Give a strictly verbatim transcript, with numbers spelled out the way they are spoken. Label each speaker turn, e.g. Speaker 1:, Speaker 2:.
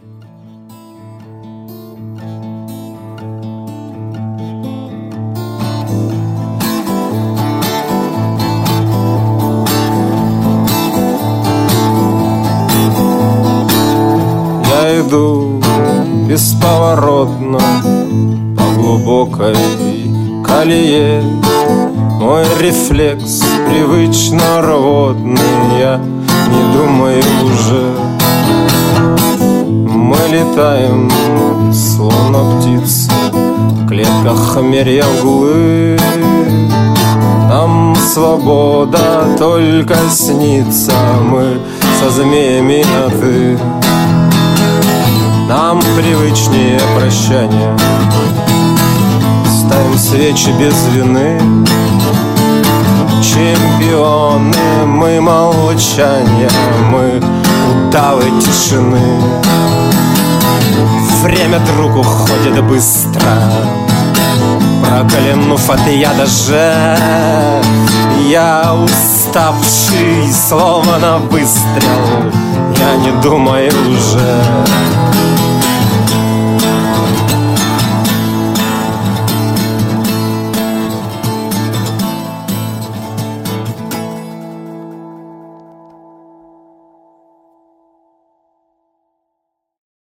Speaker 1: Я иду бесповоротно по глубокой колее. Мой рефлекс привычно рвотный, я не думаю уже. Мы летаем, словно птицы, в клетках меревглы. Нам свобода только снится, мы со змеями на «ты». Нам привычнее прощание, ставим свечи без вины. Чемпионы мы молчания, мы удавы тишины. Время, друг, уходит быстро, проклянув от яда же. Я уставший, словно выстрел, я не думаю уже.